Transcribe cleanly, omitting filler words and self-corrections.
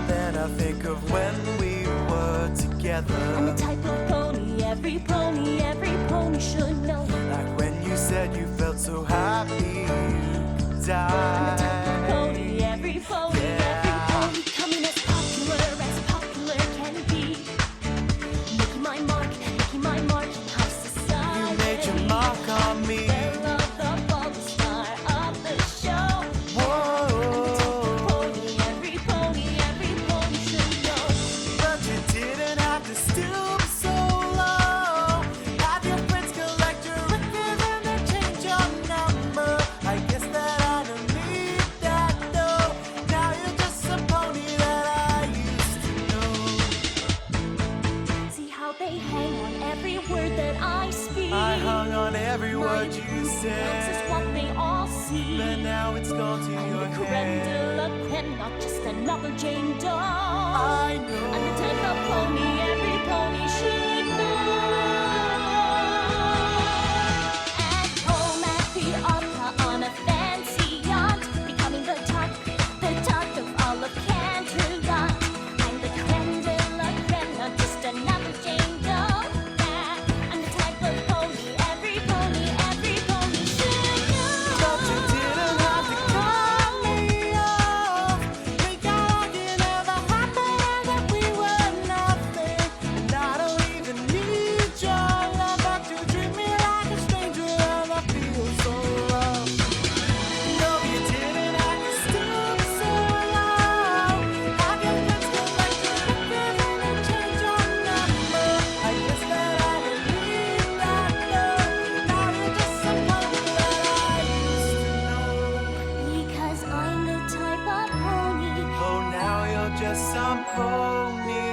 then I think of when we were together. I'm the type of pony every pony should know. Like when you said you felt so happy you could die. I'm the type of pony every pony coming as popular can be. Making my mark in high society. You made your mark on me. The star of the show. Whoa. I'm the type of pony every pony should know. But you didn't have to stoop so low. Have your friends collect your records and then change your number. I guess that I don't need that though. Now you're just a pony that I used to know. See how they hang on every word that I speak. I hung on every word you That's said, just what they all see. but now it's gone to I'm your the creme de head. la creme, not just another Jane Doe. I know. I'm the type of pony every pony should know. At home at the opera on a fancy yacht, becoming the talk of all of Canterlot. I'm the creme de la creme, not just another Jane Doe. Yeah, I'm the type of pony every pony should know. But you didn't have to cut me off. We got on, you never happened, and that we were nothing. And I don't even need your love, but you treat me like a stranger, and I feel so loved. No, you didn't have to stoop so low. Have your friends collect your records and then change your number. I guess that I don't need that though. Now you're just some pony that I used to know. Because I'm the type of pony Oh, now you're just some pony